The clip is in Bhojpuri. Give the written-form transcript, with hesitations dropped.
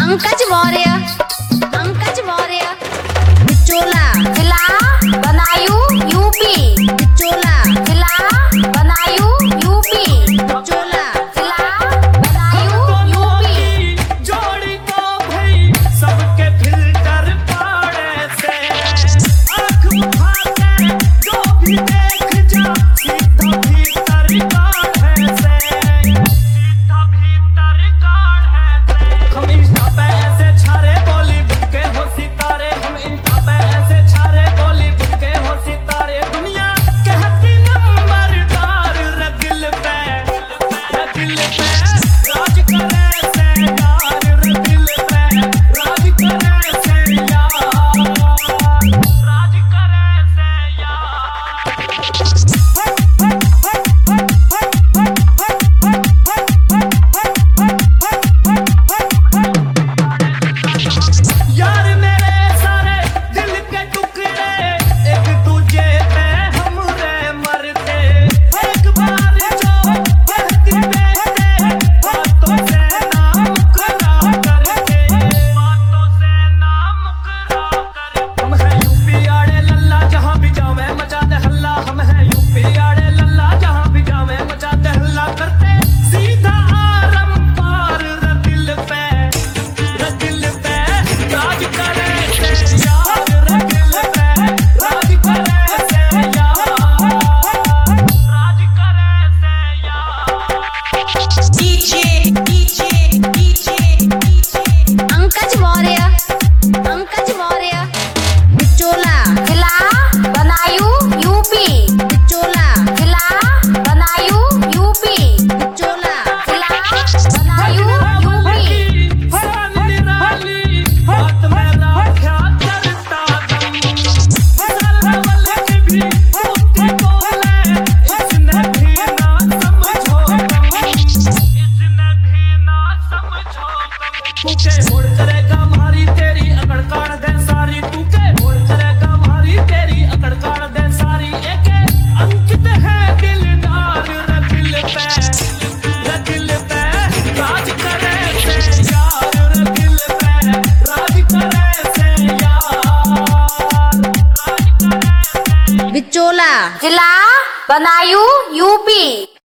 पंकज मौर्य, पंकज मौर्य। बिचोला जिला बदायूं यूपी, बिचोला जिला बदायूं यूपी, बिचोला जिला बदायूं यूपी। जोड़ी को भाई सबके फिल्टर पाड़े से आँख उठा के जो भी देख जा सीधा भीतर काढ़े से, सीधा भीतर काढ़े से। हम इंस्टा पे ऐसे छारे बॉलीवुड के हो सितारे, हम इंस्टा पे ऐसे छारे बॉलीवुड के हो सितारे। दुनिया कहती नंबरदार रदिल पे, रदिल पे राज करे से यार, रदिल पे राज करे से यार, राज करे से यार। मेरे सारे दिल के टुकड़े एक दूजे पे हमरे मरते, एक बार जो कहती बेटे बातों से ना मुकरा करके, बातों से ना मुकरा करके। हम हैं यूपी आड़े लल्ला जहाँ भी जावे मचा दे हल्ला, हम हैं यूपी आड़े लल्ला जहाँ भी जावे मचा दे हल्ला। करते सीधा आरम पार रदिल पे, रदिल पे राज करे से यार, रदिल पे राज करे से यार, राज करे से यार। पंकज मौर्य, पंकज मौर्य। बिचोला जिला बदायूं यूपी, बिचोला जिला बदायूं यूपी, बिचोला जिला बदायूं यूपी। निराली बात में राख्या करता दम, सरवल की भी उसके बोले इसने भी ना समझो कम, इसने भी ना समझो कम। तू के होड़ करेगा मारी तेरी अकड़ काढ़ दे सारी, तू के होड़ करेगा मारी तेरी अकड़ काढ़ दे सारी। एक अंकित है दिलदार रदिल पे, रदिल पे राज करे से यार, रदिल पे राज करे से यार, राज करे से। बिचोला जिला बदायूं यूपी।